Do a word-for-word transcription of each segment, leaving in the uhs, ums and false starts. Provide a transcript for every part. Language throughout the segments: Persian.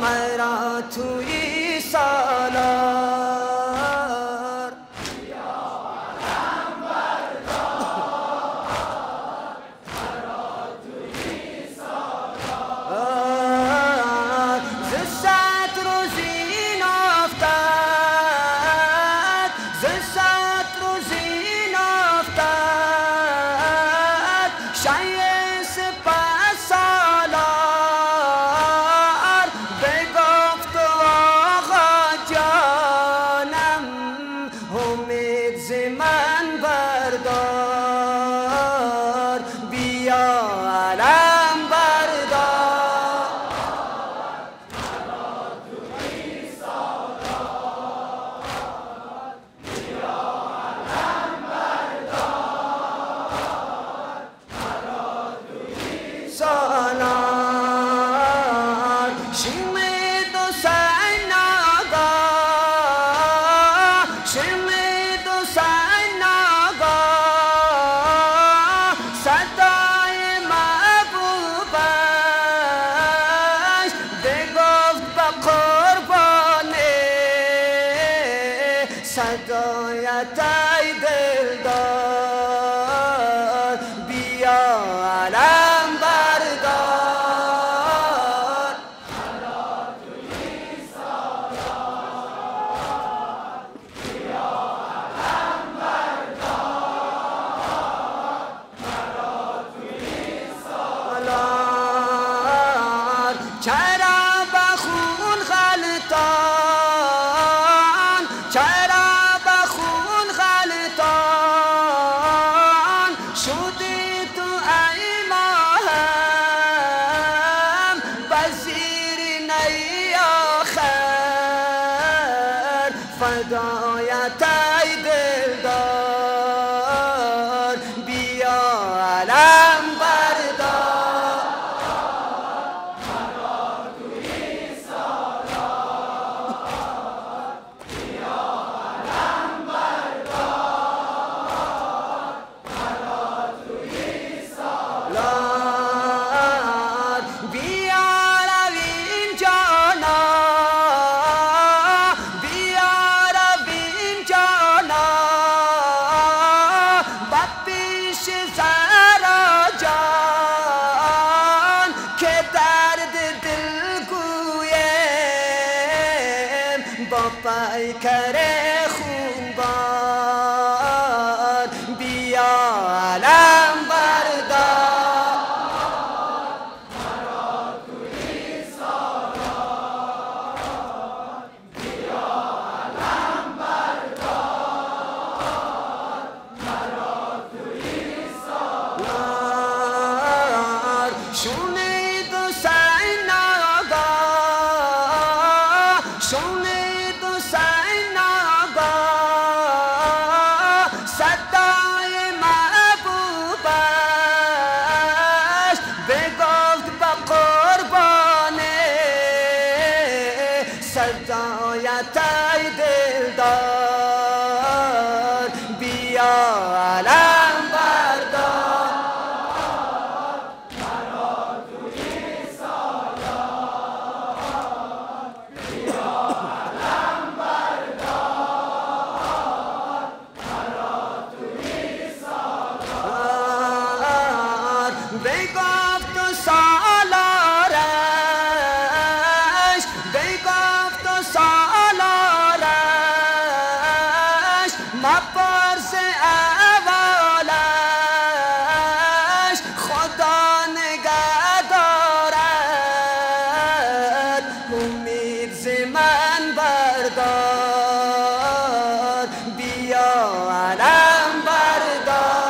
مرا توی سالار صدایتای دلدار بیا علم بردار مرا توی سالار بیا علم بردار مرا توی سالار چرا به خون غلطان چرا فدایتای دلدار بیا علم بردار مرا توی سالار بیا علم بردار مرا توی سالار بیا رویم جانا با پیکر خونبار بیا علم بردار مرا توی سالار بیا علم بردار مرا توی سالار شونید و سین آقا شونید صدای محبوبش بگفت با قربانه صدایتای دلدار بیا علم بردار مرا توی سالار بیا علم بردار بگفت و سالارش بگفت و سالارش مپرس اولش خدا نگه دارد امید ز من بردار بیا علم بردار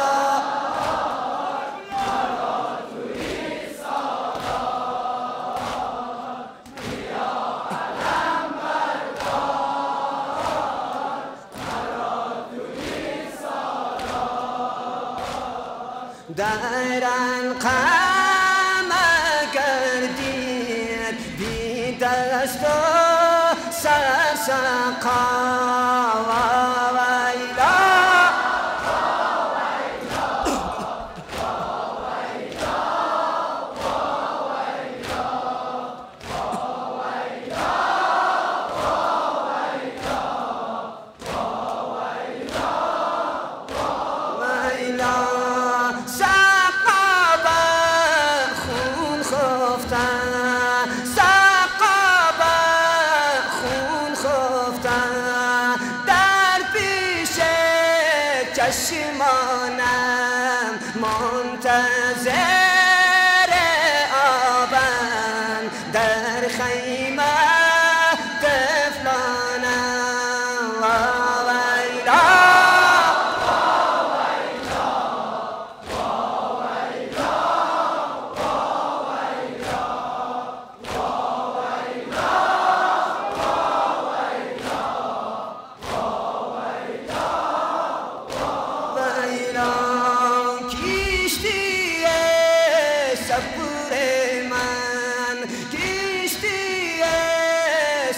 در القمر گردید بی دست و سرسقا و ویلا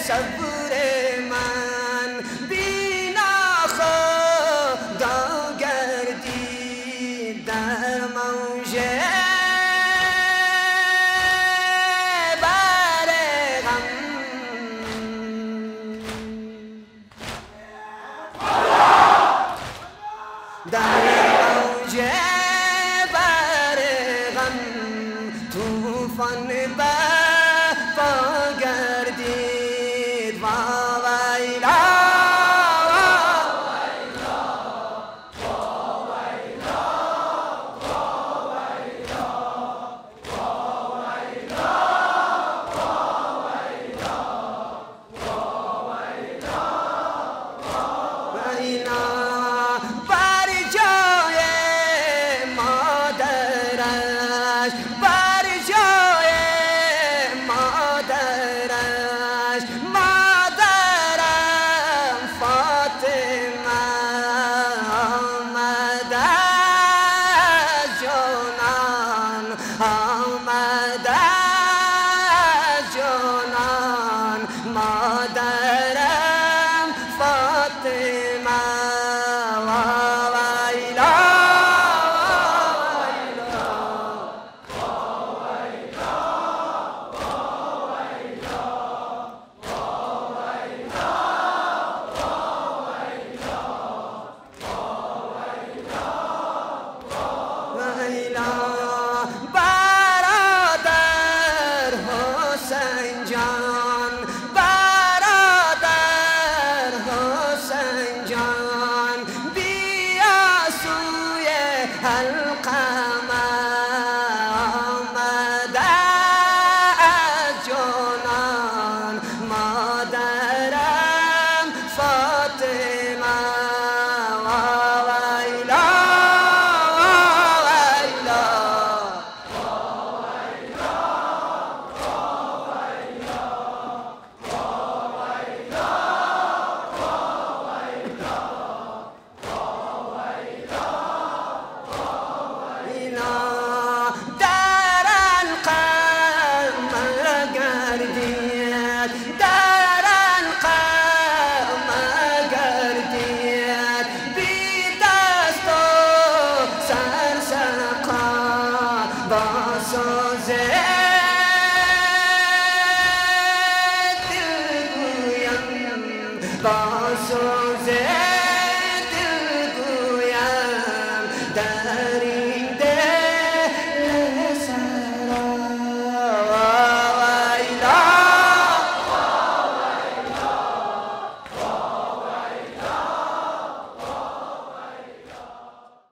صبر من بینا خدا گردید در موج بر غم در موج بر غم طوفان برپا گردید وا ویلا بر جای مادرش بر جای مادرش مادرم فاطمه آمد از جنان آمد از جنان مادرم فاطمه برادر حسین جان برادر حسین جان بیا سوی حلقم آمد از جنان مادرم فاطمه در القلب گردید در القلب گردید بی دست و سرسقا با سوز دل گویم با سوز